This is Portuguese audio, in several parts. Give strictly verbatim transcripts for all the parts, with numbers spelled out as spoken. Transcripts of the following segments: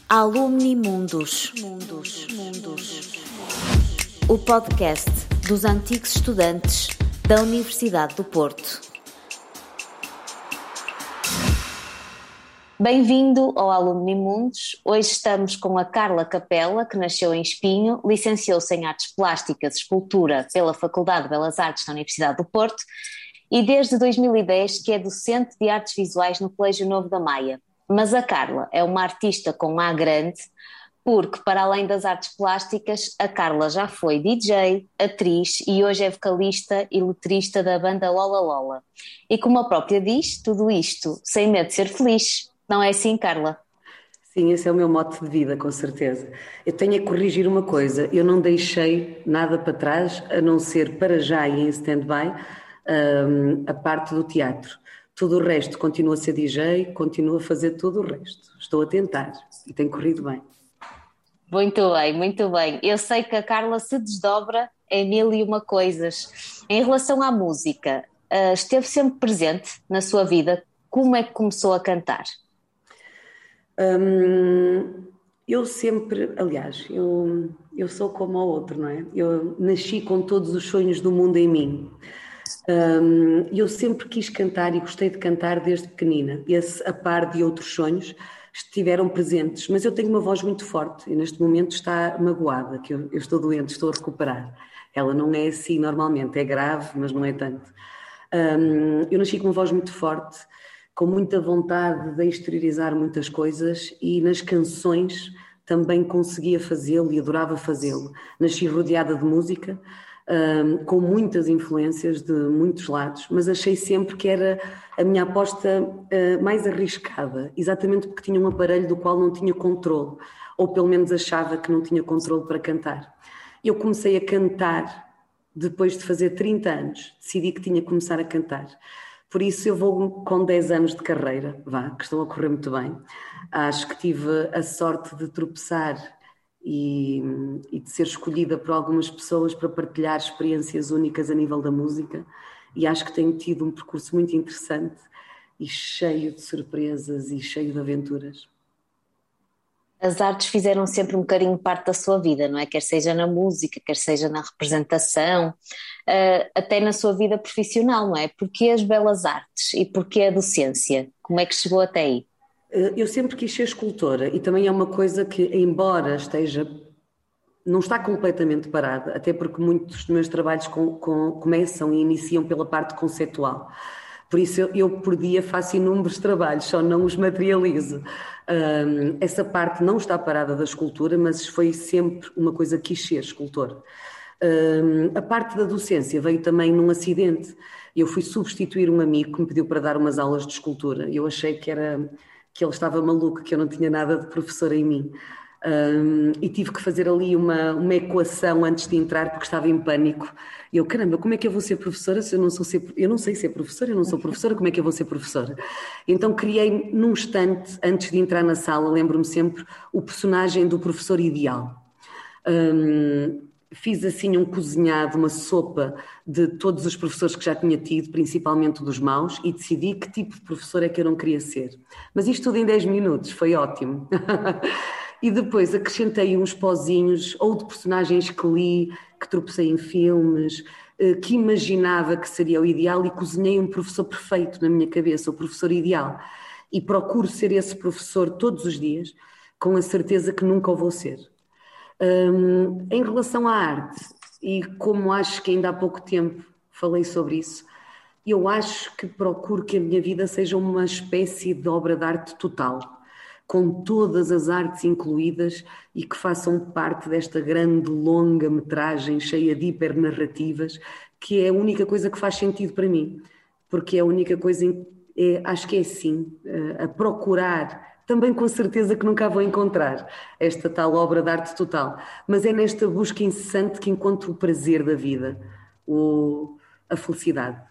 Alumni Mundos. Mundos, Mundos. O podcast dos antigos estudantes da Universidade do Porto. Bem-vindo ao Alumni Mundos. Hoje estamos com a Carla Capela, que nasceu em Espinho, licenciou-se em Artes Plásticas e Escultura pela Faculdade de Belas Artes da Universidade do Porto e desde dois mil e dez que é docente de artes visuais no Colégio Novo da Maia. Mas a Carla é uma artista com A grande, porque para além das artes plásticas, a Carla já foi D J, atriz e hoje é vocalista e letrista da banda Lola Lola. E como a própria diz, tudo isto sem medo de ser feliz. Não é assim, Carla? Sim, esse é o meu mote de vida, com certeza. Eu tenho a corrigir uma coisa, eu não deixei nada para trás, a não ser para já e em stand-by, um, a parte do teatro. Tudo o resto continua a ser D J, continua a fazer tudo o resto. Estou a tentar e tem corrido bem. Muito bem, muito bem. Eu sei que a Carla se desdobra em mil e uma coisas. Em relação à música, esteve sempre presente na sua vida? Como é que começou a cantar? Hum, eu sempre, aliás, eu, eu sou como o outro, não é? Eu nasci com todos os sonhos do mundo em mim. Um, eu sempre quis cantar e gostei de cantar desde pequenina. Esse, a par de outros sonhos, estiveram presentes. Mas eu tenho uma voz muito forte e neste momento está magoada, que eu, eu estou doente, estou a recuperar. Ela não é assim normalmente, é grave, mas não é tanto. Um, eu nasci com uma voz muito forte, com muita vontade de exteriorizar muitas coisas e nas canções também conseguia fazê-lo e adorava fazê-lo. Nasci rodeada de música, Um, com muitas influências de muitos lados, mas achei sempre que era a minha aposta uh, mais arriscada, exatamente porque tinha um aparelho do qual não tinha controle, ou pelo menos achava que não tinha controle para cantar. Eu comecei a cantar depois de fazer trinta anos, decidi que tinha que começar a cantar. Por isso eu vou com dez anos de carreira, vá, que estão a correr muito bem. Acho que tive a sorte de tropeçar E, e de ser escolhida por algumas pessoas para partilhar experiências únicas a nível da música, e acho que tenho tido um percurso muito interessante e cheio de surpresas e cheio de aventuras. As artes fizeram sempre um bocadinho parte da sua vida, não é? Quer seja na música, quer seja na representação, até na sua vida profissional, não é? Porquê as belas artes e porquê a docência? Como é que chegou até aí? Eu sempre quis ser escultora e também é uma coisa que, embora esteja, não está completamente parada, até porque muitos dos meus trabalhos com, com, começam e iniciam pela parte conceitual. Por isso eu, eu por dia faço inúmeros trabalhos, só não os materializo. Um, essa parte não está parada da escultura, mas foi sempre uma coisa que quis ser escultor. Um, a parte da docência veio também num acidente. Eu fui substituir um amigo que me pediu para dar umas aulas de escultura. Eu achei que era... que ele estava maluco, que eu não tinha nada de professor em mim. Um, e tive que fazer ali uma, uma equação antes de entrar, porque estava em pânico. E eu, caramba, como é que eu vou ser professora se eu não sou ser, eu não sei ser professora, eu não sou professora, como é que eu vou ser professora? Então criei num instante, antes de entrar na sala, lembro-me sempre, o personagem do professor ideal. Um, Fiz assim um cozinhado, uma sopa de todos os professores que já tinha tido, principalmente dos maus, e decidi que tipo de professor é que eu não queria ser. Mas isto tudo em dez minutos, foi ótimo. E depois acrescentei uns pozinhos, ou de personagens que li, que tropecei em filmes, que imaginava que seria o ideal, e cozinhei um professor perfeito na minha cabeça, o professor ideal. E procuro ser esse professor todos os dias, com a certeza que nunca o vou ser. Um, em relação à arte, e como acho que ainda há pouco tempo falei sobre isso, eu acho que procuro que a minha vida seja uma espécie de obra de arte total, com todas as artes incluídas e que façam parte desta grande longa metragem cheia de hipernarrativas, que é a única coisa que faz sentido para mim, porque é a única coisa, é, acho que é assim, a procurar. Também com certeza que nunca a vou encontrar, esta tal obra de arte total. Mas é nesta busca incessante que encontro o prazer da vida, o, a felicidade.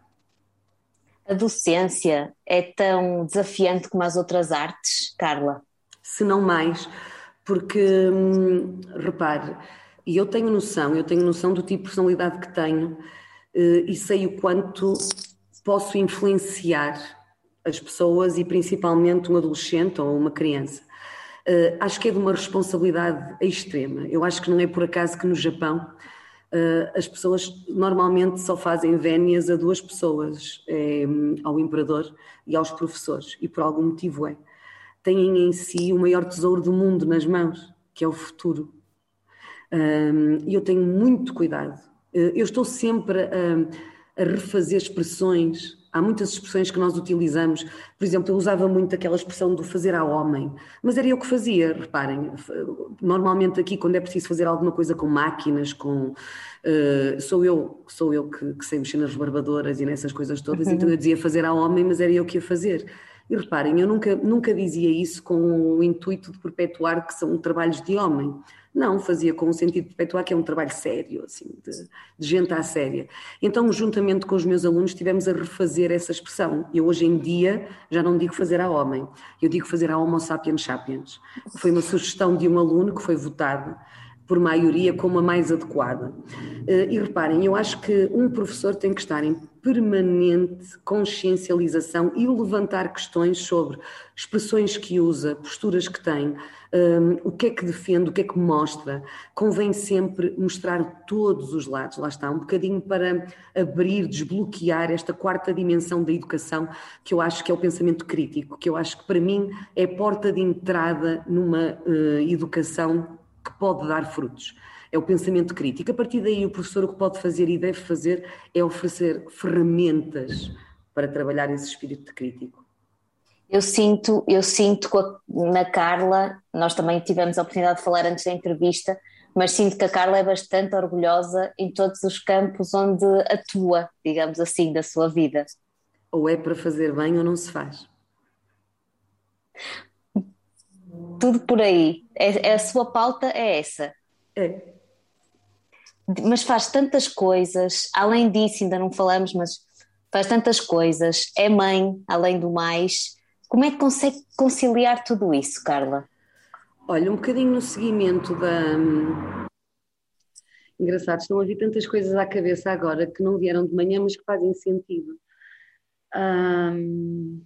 A docência é tão desafiante como as outras artes, Carla? Se não mais, porque, hum, repare, e eu tenho noção, eu tenho noção do tipo de personalidade que tenho e sei o quanto posso influenciar as pessoas e principalmente um adolescente ou uma criança. Uh, acho que é de uma responsabilidade extrema. Eu acho que não é por acaso que no Japão uh, as pessoas normalmente só fazem vénias a duas pessoas, é, ao imperador e aos professores, e por algum motivo é. Têm em si o maior tesouro do mundo nas mãos, que é o futuro. E eu tenho muito cuidado. Eu estou sempre a, a refazer expressões. Há muitas expressões que nós utilizamos. Por exemplo, eu usava muito aquela expressão do fazer ao homem, mas era eu que fazia, reparem. Normalmente aqui, quando é preciso fazer alguma coisa com máquinas, com, uh, sou eu, sou eu que, que sei mexer nas rebarbadoras e nessas coisas todas, uhum. Então eu dizia fazer ao homem, mas era eu que ia fazer. E reparem, eu nunca, nunca dizia isso com o intuito de perpetuar que são trabalhos de homem. Não, fazia com o sentido de perpetuar que é um trabalho sério, assim, de, de gente à séria. Então, juntamente com os meus alunos, estivemos a refazer essa expressão. Eu hoje em dia já não digo fazer a homem, eu digo fazer a homo sapiens sapiens. Foi uma sugestão de um aluno que foi votado por maioria como a mais adequada. E reparem, eu acho que um professor tem que estar em permanente consciencialização e levantar questões sobre expressões que usa, posturas que tem, um, o que é que defende, o que é que mostra. Convém sempre mostrar todos os lados, lá está, um bocadinho para abrir, desbloquear esta quarta dimensão da educação, que eu acho que é o pensamento crítico, que eu acho que para mim é a porta de entrada numa uh, educação que pode dar frutos. É o pensamento crítico. A partir daí o professor o que pode fazer e deve fazer é oferecer ferramentas para trabalhar esse espírito crítico. Eu sinto, eu sinto na Carla, nós também tivemos a oportunidade de falar antes da entrevista, mas sinto que a Carla é bastante orgulhosa em todos os campos onde atua, digamos assim, da sua vida. Ou é para fazer bem ou não se faz. Tudo por aí. É, a sua pauta é essa. É. Mas faz tantas coisas, além disso ainda não falamos, mas faz tantas coisas, é mãe, além do mais. Como é que consegue conciliar tudo isso, Carla? Olha, um bocadinho no seguimento da... Engraçado, estão a vir tantas coisas à cabeça agora que não vieram de manhã, mas que fazem sentido. Hum...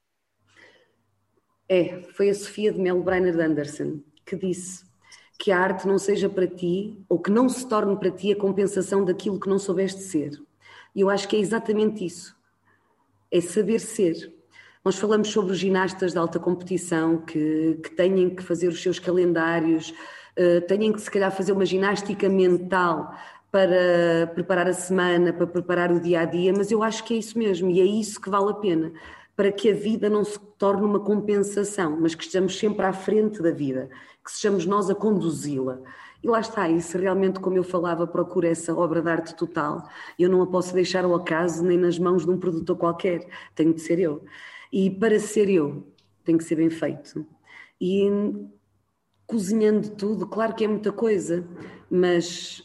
É, foi a Sofia de Melo Breiner Anderson que disse que a arte não seja para ti, ou que não se torne para ti a compensação daquilo que não soubeste ser. E eu acho que é exatamente isso, é saber ser. Nós falamos sobre os ginastas de alta competição que, que têm que fazer os seus calendários, uh, têm que se calhar fazer uma ginástica mental para preparar a semana, para preparar o dia-a-dia, mas eu acho que é isso mesmo, e é isso que vale a pena, para que a vida não se torne uma compensação, mas que estejamos sempre à frente da vida, que sejamos nós a conduzi-la. E lá está, e se realmente, como eu falava, procuro essa obra de arte total, eu não a posso deixar ao acaso nem nas mãos de um produtor qualquer, tenho de ser eu. E para ser eu, tem que ser bem feito. E cozinhando tudo, claro que é muita coisa, mas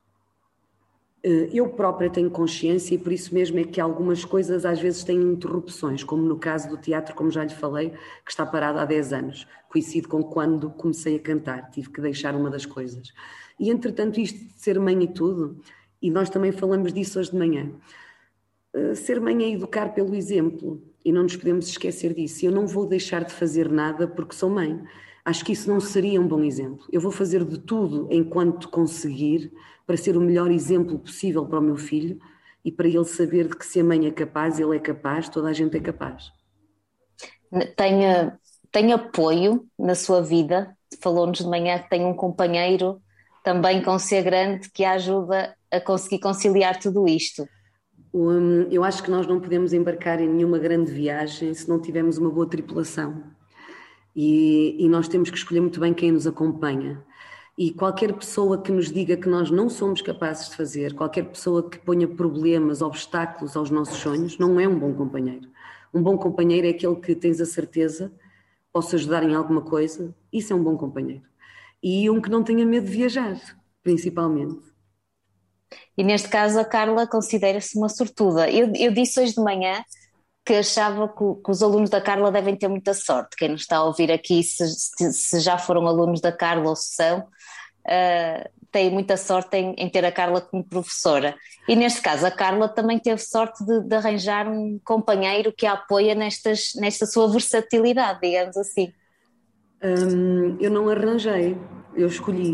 eu própria tenho consciência e por isso mesmo é que algumas coisas às vezes têm interrupções, como no caso do teatro, como já lhe falei, que está parado há dez anos. Coincide com quando comecei a cantar, tive que deixar uma das coisas. E entretanto isto de ser mãe e tudo, e nós também falamos disso hoje de manhã, ser mãe é educar pelo exemplo e não nos podemos esquecer disso. Eu não vou deixar de fazer nada porque sou mãe. Acho que isso não seria um bom exemplo. Eu vou fazer de tudo enquanto conseguir para ser o melhor exemplo possível para o meu filho e para ele saber de que se a mãe é capaz, ele é capaz, toda a gente é capaz. Tem, tem apoio na sua vida? Falou-nos de manhã que tem um companheiro também com ser grande que a ajuda a conseguir conciliar tudo isto. Eu acho que nós não podemos embarcar em nenhuma grande viagem se não tivermos uma boa tripulação. E, e nós temos que escolher muito bem quem nos acompanha. E qualquer pessoa que nos diga que nós não somos capazes de fazer, qualquer pessoa que ponha problemas, obstáculos aos nossos sonhos, não é um bom companheiro. Um bom companheiro é aquele que tens a certeza possa ajudar em alguma coisa, isso é um bom companheiro. E um que não tenha medo de viajar, principalmente. E neste caso a Carla considera-se uma sortuda. Eu, eu disse hoje de manhã que achava que, que os alunos da Carla devem ter muita sorte. Quem nos está a ouvir aqui, se, se, se já foram alunos da Carla ou se são, uh, tem muita sorte em, em ter a Carla como professora. E neste caso a Carla também teve sorte de, de arranjar um companheiro que a apoia nestas, nesta sua versatilidade, digamos assim. Hum, eu não arranjei, eu escolhi.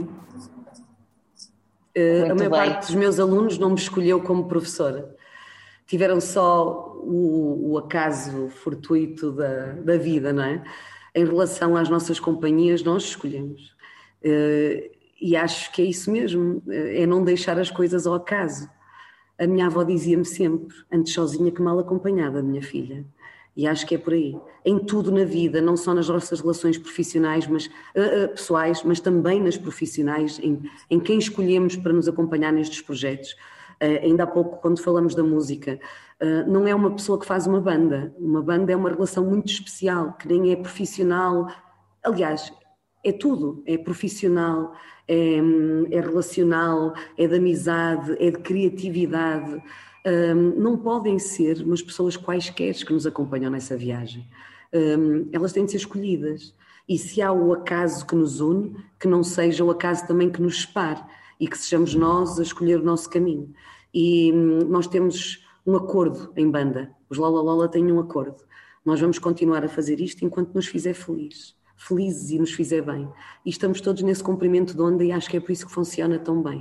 Uh, a maior bem. parte dos meus alunos não me escolheu como professora. Tiveram só o, o acaso fortuito da, da vida, não é? Em relação às nossas companhias, nós escolhemos. Uh, e acho que é isso mesmo, é não deixar as coisas ao acaso. A minha avó dizia-me sempre, antes sozinha que mal acompanhada, minha filha. E acho que é por aí. Em tudo na vida, não só nas nossas relações profissionais, mas, uh, uh, pessoais, mas também nas profissionais, em, em quem escolhemos para nos acompanhar nestes projetos. Uh, ainda há pouco, quando falamos da música, uh, não é uma pessoa que faz uma banda. Uma banda é uma relação muito especial, que nem é profissional. Aliás, é tudo. É profissional, é, é relacional, é de amizade, é de criatividade. Um, não podem ser umas pessoas quaisquer que nos acompanham nessa viagem. Um, elas têm de ser escolhidas. E se há o acaso que nos une, que não seja o acaso também que nos separe e que sejamos nós a escolher o nosso caminho. E um, nós temos um acordo em banda. Os Lola Lola têm um acordo. Nós vamos continuar a fazer isto enquanto nos fizer feliz, felizes e nos fizer bem. E estamos todos nesse comprimento de onda e acho que é por isso que funciona tão bem.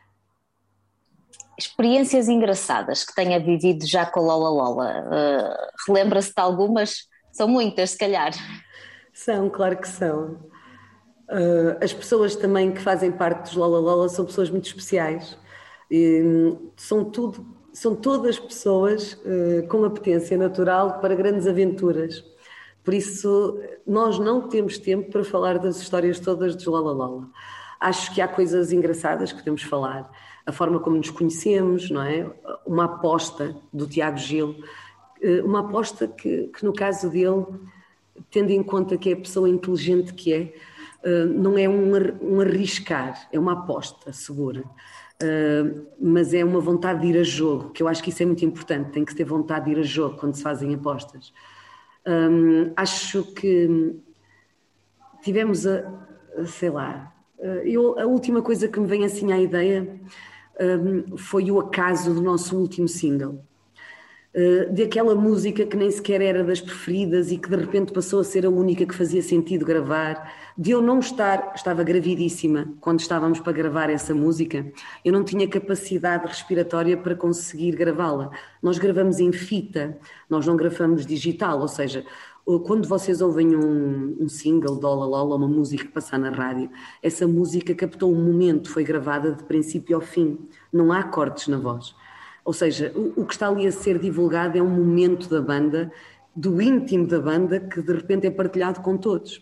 Experiências engraçadas que tenha vivido já com Lola Lola, uh, relembra-se de algumas? São muitas, se calhar. São, claro que são. Uh, as pessoas também que fazem parte dos Lola Lola são pessoas muito especiais. E, são, tudo, são todas pessoas uh, com apetência natural para grandes aventuras. Por isso, nós não temos tempo para falar das histórias todas dos Lola Lola. Acho que há coisas engraçadas que podemos falar. A forma como nos conhecemos, não é? Uma aposta do Tiago Gil, uma aposta que, que no caso dele, tendo em conta que é a pessoa inteligente que é, não é um arriscar, é uma aposta segura, mas é uma vontade de ir a jogo, que eu acho que isso é muito importante, tem que se ter vontade de ir a jogo quando se fazem apostas. Acho que tivemos a, sei lá, eu, a última coisa que me vem assim à ideia Um, foi o acaso do nosso último single, uh, daquela música que nem sequer era das preferidas e que de repente passou a ser a única que fazia sentido gravar, de eu não estar, estava gravidíssima quando estávamos para gravar essa música, eu não tinha capacidade respiratória para conseguir gravá-la. Nós gravamos em fita, nós não gravamos digital, ou seja, quando vocês ouvem um, um single de Lola Lola, uma música que passa na rádio, essa música captou um momento, foi gravada de princípio ao fim, não há cortes na voz. Ou seja, o, o que está ali a ser divulgado é um momento da banda, do íntimo da banda, que de repente é partilhado com todos.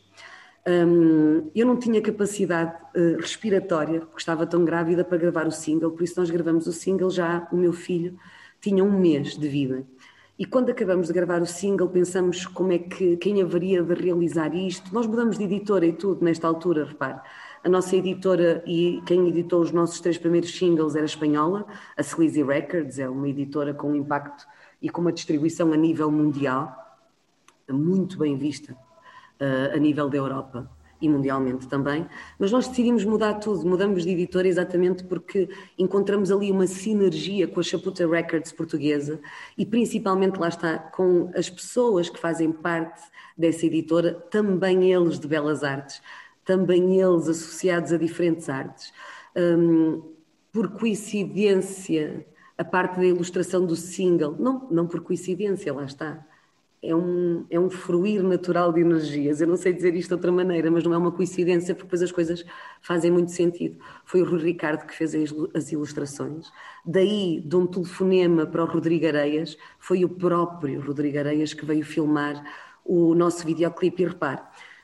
Um, eu não tinha capacidade uh, respiratória, porque estava tão grávida para gravar o single, por isso nós gravamos o single já, o meu filho tinha um mês de vida. E quando acabamos de gravar o single, pensamos como é que, quem haveria de realizar isto. Nós mudamos de editora e tudo nesta altura, repare. A nossa editora e quem editou os nossos três primeiros singles era espanhola, a Sleazy Records, é uma editora com impacto e com uma distribuição a nível mundial, muito bem vista uh, a nível da Europa e mundialmente também, mas nós decidimos mudar tudo, mudamos de editora exatamente porque encontramos ali uma sinergia com a Chaputa Records portuguesa e principalmente lá está com as pessoas que fazem parte dessa editora, também eles de belas artes, também eles associados a diferentes artes. Um, por coincidência, a parte da ilustração do single, não, não por coincidência, lá está. É um, é um fruir natural de energias. Eu não sei dizer isto de outra maneira, mas não é uma coincidência, porque depois as coisas fazem muito sentido. Foi o Rui Ricardo que fez as ilustrações. Daí, de um telefonema para o Rodrigo Areias, foi o próprio Rodrigo Areias que veio filmar o nosso videoclipe. E repare,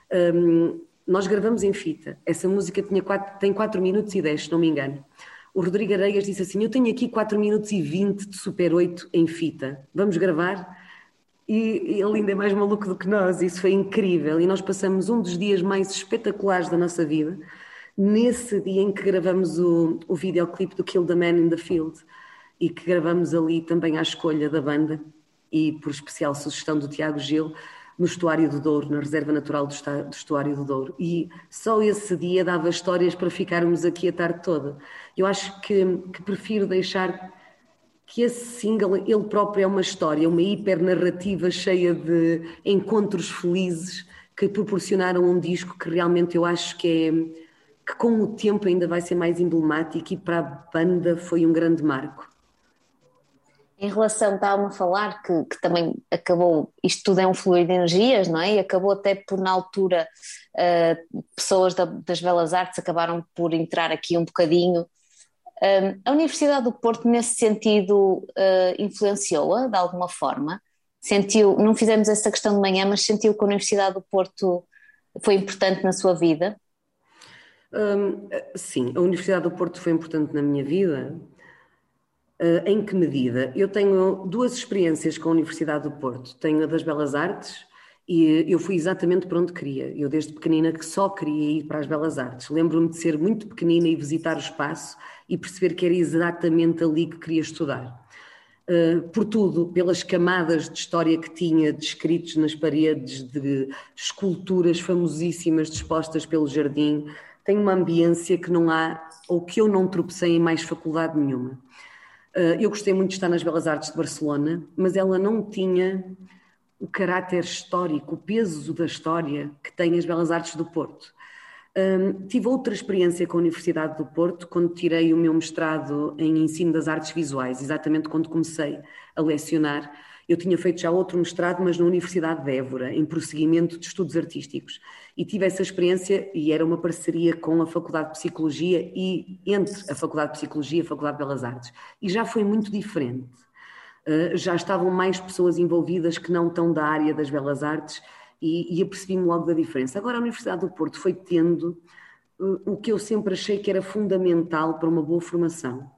um, nós gravamos em fita. Essa música tinha quatro, tem quatro minutos e dez, se não me engano. O Rodrigo Areias disse assim, eu tenho aqui quatro minutos e vinte de Super oito em fita. Vamos gravar? E ele ainda é mais maluco do que nós, isso foi incrível. E nós passamos um dos dias mais espetaculares da nossa vida, nesse dia em que gravamos o, o videoclipe do Kill the Man in the Field, e que gravamos ali também à escolha da banda, e por especial sugestão do Tiago Gil, no Estuário do Douro, na Reserva Natural do, do Estuário do Douro. E só esse dia dava histórias para ficarmos aqui a tarde toda. Eu acho que, que prefiro deixar... que esse single, ele próprio é uma história, uma hipernarrativa cheia de encontros felizes que proporcionaram um disco que realmente eu acho que é que com o tempo ainda vai ser mais emblemático e para a banda foi um grande marco. Em relação, estava-me a falar que, que também acabou, isto tudo é um fluir de energias, não é? E acabou até por, na altura, uh, pessoas da, das Belas Artes acabaram por entrar aqui um bocadinho. Um, a Universidade do Porto, nesse sentido, uh, influenciou-a de alguma forma? Sentiu, não fizemos essa questão de manhã, mas sentiu que a Universidade do Porto foi importante na sua vida? Um, sim, a Universidade do Porto foi importante na minha vida. Uh, em que medida? Eu tenho duas experiências com a Universidade do Porto. Tenho a das Belas Artes e eu fui exatamente para onde queria. Eu desde pequenina que só queria ir para as Belas Artes. Lembro-me de ser muito pequenina e visitar o espaço e perceber que era exatamente ali que queria estudar. Uh, por tudo, pelas camadas de história que tinha descritos nas paredes, de esculturas famosíssimas dispostas pelo jardim, tem uma ambiência que não há, ou que eu não tropecei em mais faculdade nenhuma. Uh, eu gostei muito de estar nas Belas Artes de Barcelona, mas ela não tinha o caráter histórico, o peso da história que tem as Belas Artes do Porto. Um, tive outra experiência com a Universidade do Porto quando tirei o meu mestrado em Ensino das Artes Visuais, exatamente quando comecei a lecionar. Eu tinha feito já outro mestrado, mas na Universidade de Évora, em prosseguimento de estudos artísticos. E tive essa experiência e era uma parceria com a Faculdade de Psicologia e entre a Faculdade de Psicologia e a Faculdade de Belas Artes. E já foi muito diferente. Uh, já estavam mais pessoas envolvidas que não estão da área das Belas Artes e, e apercebi-me logo da diferença. Agora a Universidade do Porto foi tendo uh, o que eu sempre achei que era fundamental para uma boa formação.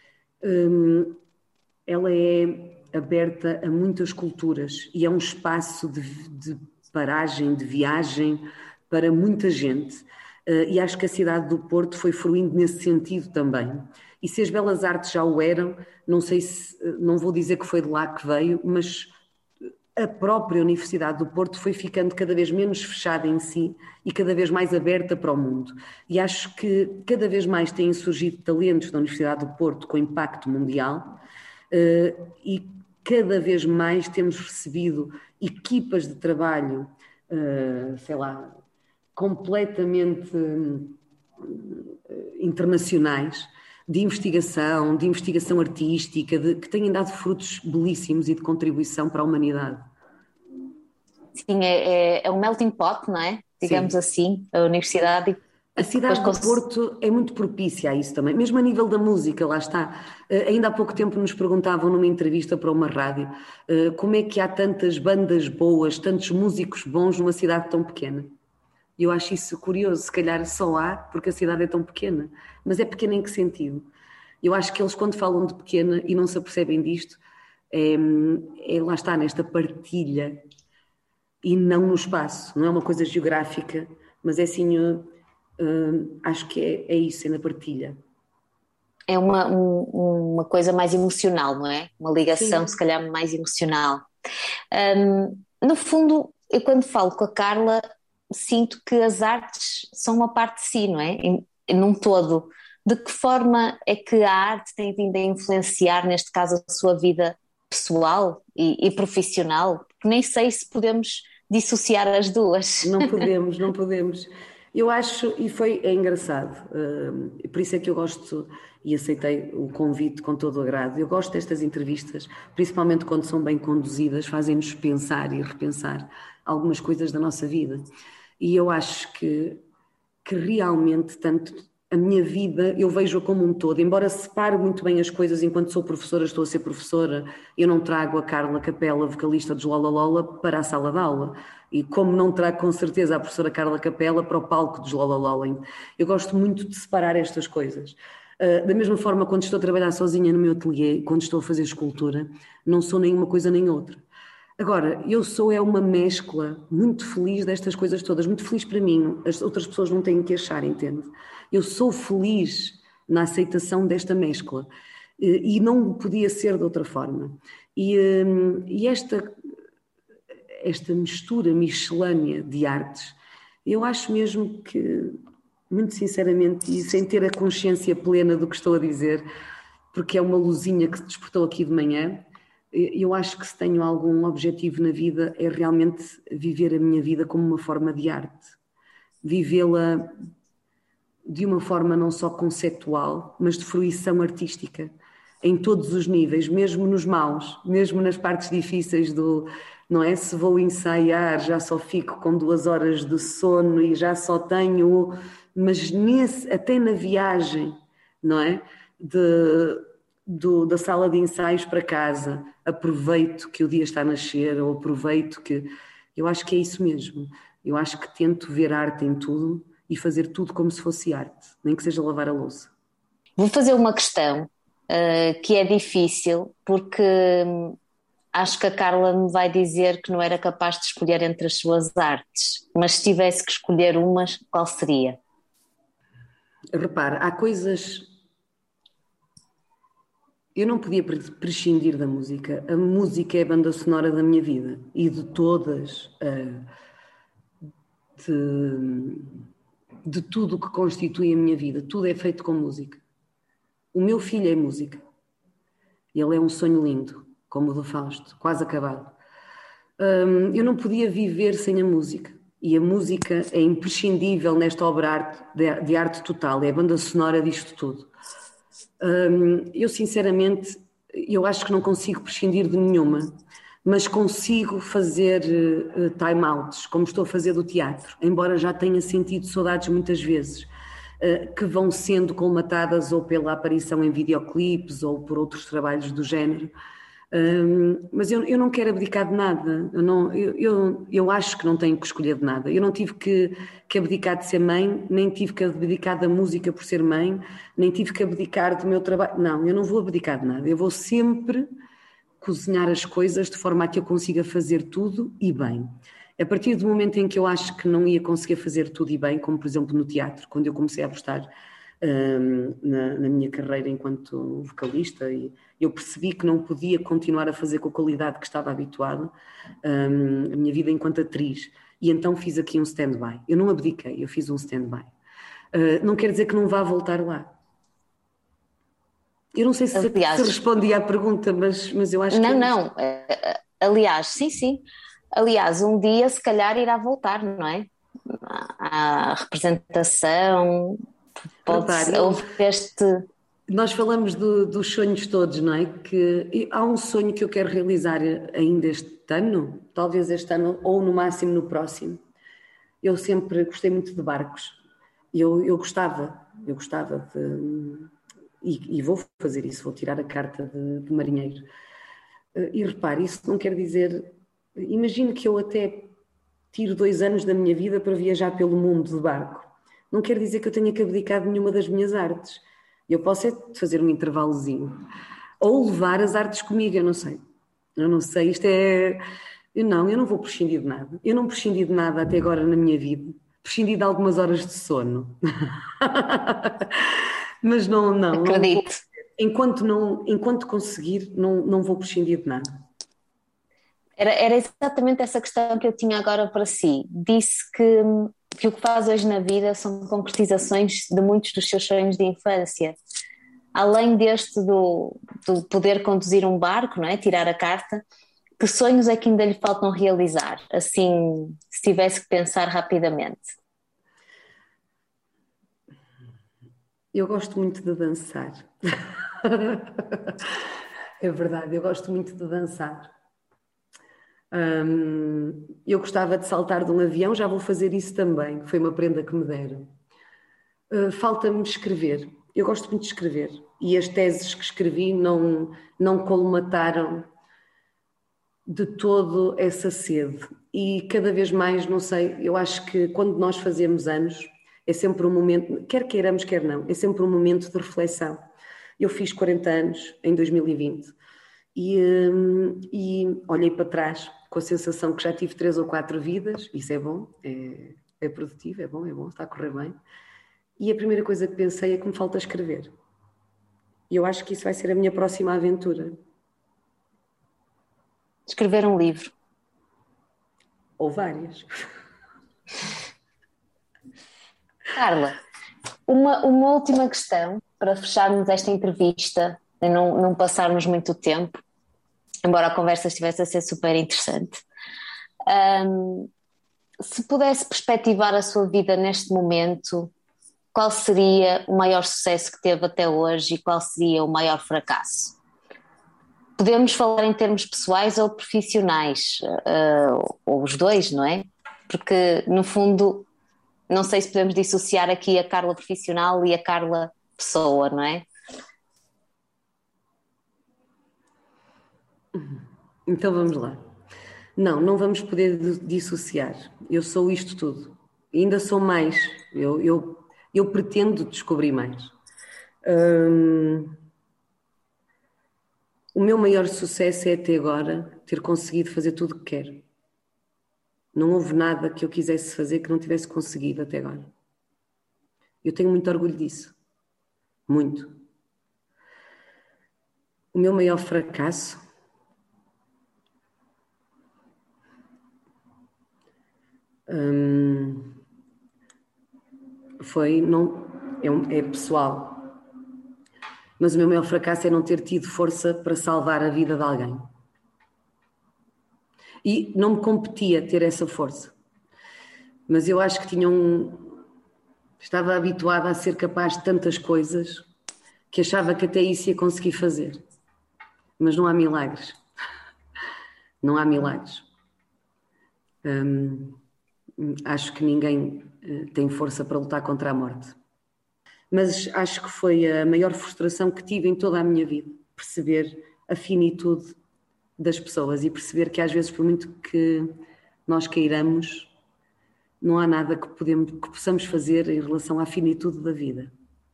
Um, ela é aberta a muitas culturas e é um espaço de, de paragem, de viagem para muita gente. Uh, e acho que a cidade do Porto foi fruindo nesse sentido também. E se as Belas Artes já o eram, não sei se, não vou dizer que foi de lá que veio, mas a própria Universidade do Porto foi ficando cada vez menos fechada em si e cada vez mais aberta para o mundo. E acho que cada vez mais têm surgido talentos da Universidade do Porto com impacto mundial uh, e cada vez mais temos recebido equipas de trabalho, uh, sei lá, completamente uh, internacionais, de investigação, de investigação artística, de, que têm dado frutos belíssimos e de contribuição para a humanidade. Sim, é, é, é um melting pot, não é? Digamos Sim. assim, a universidade. A cidade do Porto é muito propícia a isso também, mesmo a nível da música, lá está. Uh, ainda há pouco tempo nos perguntavam numa entrevista para uma rádio uh, como é que há tantas bandas boas, tantos músicos bons numa cidade tão pequena. Eu acho isso curioso, se calhar só há porque a cidade é tão pequena. Mas é pequena em que sentido? Eu acho que eles quando falam de pequena e não se apercebem disto, é, é lá está, nesta partilha e não no espaço. Não é uma coisa geográfica, mas é assim, uh, uh, acho que é, é isso, é na partilha. É uma, um, uma coisa mais emocional, não é? Uma ligação, Sim. se calhar, mais emocional. Um, no fundo, eu quando falo com a Carla, sinto que as artes são uma parte de si, não é? Em, num todo. De que forma é que a arte tem vindo a influenciar, neste caso, a sua vida pessoal e, e profissional? Porque nem sei se podemos dissociar as duas. Não podemos, não podemos. Eu acho, e foi é engraçado, uh, por isso é que eu gosto e aceitei o convite com todo o agrado. Eu gosto destas entrevistas, principalmente quando são bem conduzidas, fazem-nos pensar e repensar algumas coisas da nossa vida. E eu acho que, que realmente, tanto a minha vida, eu vejo-a como um todo, embora separe muito bem as coisas, enquanto sou professora, estou a ser professora, eu não trago a Carla Capela, vocalista dos Lola Lola, para a sala de aula. E como não trago com certeza a professora Carla Capela para o palco dos Lola Lola. Eu gosto muito de separar estas coisas. Uh, da mesma forma, quando estou a trabalhar sozinha no meu ateliê, quando estou a fazer escultura, não sou nem uma coisa nem outra. Agora, eu sou é uma mescla muito feliz destas coisas todas, muito feliz para mim, as outras pessoas não têm que achar, entende? Eu sou feliz na aceitação desta mescla e não podia ser de outra forma. E, e esta, esta mistura miscelânea de artes, eu acho mesmo que, muito sinceramente, e sem ter a consciência plena do que estou a dizer, porque é uma luzinha que se despertou aqui de manhã, Eu acho que se tenho algum objetivo na vida é realmente viver a minha vida como uma forma de arte. Vivê-la de uma forma não só conceptual, mas de fruição artística, em todos os níveis, mesmo nos maus, mesmo nas partes difíceis do, não é? Se vou ensaiar, já só fico com duas horas de sono e já só tenho, mas nesse, até na viagem, não é? De, do, da sala de ensaios para casa, aproveito que o dia está a nascer, ou aproveito que... Eu acho que é isso mesmo. Eu acho que tento ver arte em tudo e fazer tudo como se fosse arte, nem que seja lavar a louça. Vou fazer uma questão uh, que é difícil, porque hum, acho que a Carla me vai dizer que não era capaz de escolher entre as suas artes, mas se tivesse que escolher uma, qual seria? Repara, há coisas... Eu não podia prescindir da música. A música é a banda sonora da minha vida e de todas, uh, de, de tudo o que constitui a minha vida. Tudo é feito com música. O meu filho é música. Ele é um sonho lindo, como o do Fausto, quase acabado. Um, eu não podia viver sem a música. E a música é imprescindível nesta obra de, de arte total. É a banda sonora disto tudo. Um, eu sinceramente, eu acho que não consigo prescindir de nenhuma, mas consigo fazer uh, time-outs, como estou a fazer do teatro, embora já tenha sentido saudades muitas vezes, uh, que vão sendo colmatadas ou pela aparição em videoclipes ou por outros trabalhos do género. Um, mas eu, eu não quero abdicar de nada, eu, não, eu, eu, eu acho que não tenho que escolher de nada. Eu não tive que, que abdicar de ser mãe, nem tive que abdicar da música por ser mãe, nem tive que abdicar do meu trabalho. Não, eu não vou abdicar de nada, eu vou sempre cozinhar as coisas de forma a que eu consiga fazer tudo e bem. A partir do momento em que eu acho que não ia conseguir fazer tudo e bem, como por exemplo no teatro, quando eu comecei a apostar um, na, na minha carreira enquanto vocalista, e eu percebi que não podia continuar a fazer com a qualidade que estava habituada, um, a minha vida enquanto atriz, e então fiz aqui um stand-by. Eu não abdiquei, eu fiz um stand-by. Uh, não quer dizer que não vá voltar lá. Eu não sei se, Aliás, se respondi à pergunta, mas, mas eu acho não, que... É não, aliás, sim, sim. Aliás, um dia se calhar irá voltar, não é? A representação, pode Repare, eu... houve este... Nós falamos do, dos sonhos todos, não é? Que há um sonho que eu quero realizar ainda este ano, talvez este ano ou no máximo no próximo. Eu sempre gostei muito de barcos. Eu, eu gostava, eu gostava de... E, e vou fazer isso, vou tirar a carta de, de marinheiro. E repare, isso não quer dizer... Imagino que eu até tiro dois anos da minha vida para viajar pelo mundo de barco. Não quer dizer que eu tenha que abdicar de nenhuma das minhas artes. Eu posso é fazer um intervalozinho. Ou levar as artes comigo, eu não sei. Eu não sei, isto é... Eu não, eu não vou prescindir de nada. Eu não prescindi de nada até agora na minha vida. Prescindi de algumas horas de sono. Mas não, não. Acredito. Não vou, enquanto, não, enquanto conseguir, não, não vou prescindir de nada. Era, era exatamente essa questão que eu tinha agora para si. Disse que, que o que faz hoje na vida são concretizações de muitos dos seus sonhos de infância. Além deste do, do poder conduzir um barco, não é? Tirar a carta, que sonhos é que ainda lhe faltam realizar? Assim, se tivesse que pensar rapidamente. Eu gosto muito de dançar. É verdade, eu gosto muito de dançar. Hum, eu gostava de saltar de um avião, já vou fazer isso também, foi uma prenda que me deram. Uh, falta-me escrever, eu gosto muito de escrever e as teses que escrevi não, não colmataram de todo essa sede e cada vez mais, não sei, eu acho que quando nós fazemos anos é sempre um momento, quer queiramos, quer não, é sempre um momento de reflexão. Eu fiz quarenta anos em dois mil e vinte e, hum, e olhei para trás com a sensação que já tive três ou quatro vidas, isso é bom, é, é produtivo, é bom, é bom, está a correr bem. E a primeira coisa que pensei é que me falta escrever. E eu acho que isso vai ser a minha próxima aventura. Escrever um livro. Ou várias. Carla, uma, uma última questão para fecharmos esta entrevista e não, não passarmos muito tempo. embora a conversa estivesse a ser super interessante. Um, se pudesse perspectivar a sua vida neste momento, qual seria o maior sucesso que teve até hoje e qual seria o maior fracasso? Podemos falar em termos pessoais ou profissionais, uh, ou os dois, não é? Porque, no fundo, não sei se podemos dissociar aqui a Carla profissional e a Carla pessoa, não é? Então vamos lá. Não, não vamos poder dissociar. Eu sou isto tudo. E ainda sou mais. Eu, eu, eu pretendo descobrir mais. Hum, o meu maior sucesso é até agora ter conseguido fazer tudo o que quero. Não houve nada que eu quisesse fazer que não tivesse conseguido até agora. Eu tenho muito orgulho disso. Muito. O meu maior fracasso hum, foi, não, é, um, é pessoal, mas o meu maior fracasso é não ter tido força para salvar a vida de alguém. E não me competia ter essa força. Mas eu acho que tinha um... Estava habituada a ser capaz de tantas coisas que achava que até isso ia conseguir fazer. Mas não há milagres. Não há milagres. Hum, acho que ninguém tem força para lutar contra a morte. Mas acho que foi a maior frustração que tive em toda a minha vida. Perceber a finitude das pessoas e perceber que às vezes, por muito que nós queiramos, não há nada que, podemos, que possamos fazer em relação à finitude da vida.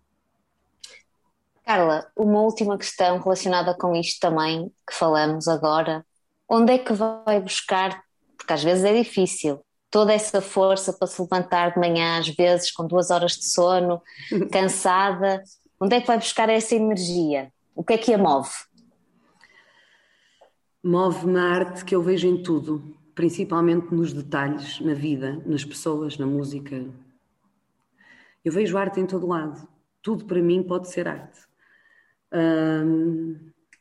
Carla, uma última questão relacionada com isto também, que falamos agora. Onde é que vai buscar, porque às vezes é difícil, toda essa força para se levantar de manhã, às vezes com duas horas de sono, cansada, onde é que vai buscar essa energia? O que é que a move? Move-me a arte que eu vejo em tudo, principalmente nos detalhes, na vida, nas pessoas, na música. Eu vejo arte em todo lado. Tudo para mim pode ser arte. Hum,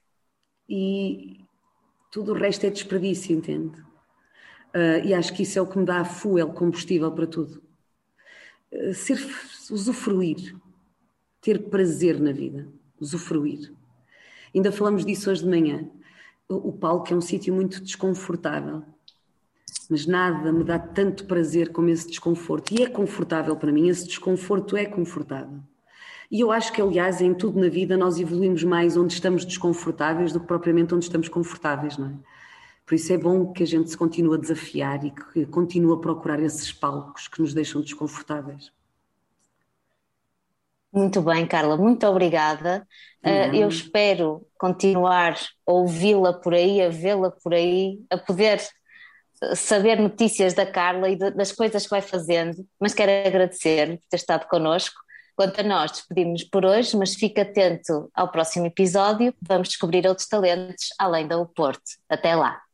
e tudo o resto é desperdício, entende? Uh, e acho que isso é o que me dá fuel, combustível para tudo. Uh, ser, usufruir, ter prazer na vida, usufruir. Ainda falamos disso hoje de manhã. O, o palco é um sítio muito desconfortável, mas nada me dá tanto prazer como esse desconforto. E é confortável para mim, esse desconforto é confortável. E eu acho que, aliás, em tudo na vida nós evoluímos mais onde estamos desconfortáveis do que propriamente onde estamos confortáveis, não é? Por isso é bom que a gente se continue a desafiar e que continue a procurar esses palcos que nos deixam desconfortáveis. Muito bem, Carla, muito obrigada. Uh, eu espero continuar a ouvi-la por aí, a vê-la por aí, a poder saber notícias da Carla e de, das coisas que vai fazendo, mas quero agradecer-lhe por ter estado connosco. Quanto a nós, despedimos-nos por hoje, mas fique atento ao próximo episódio, vamos descobrir outros talentos além da O Porto. Até lá!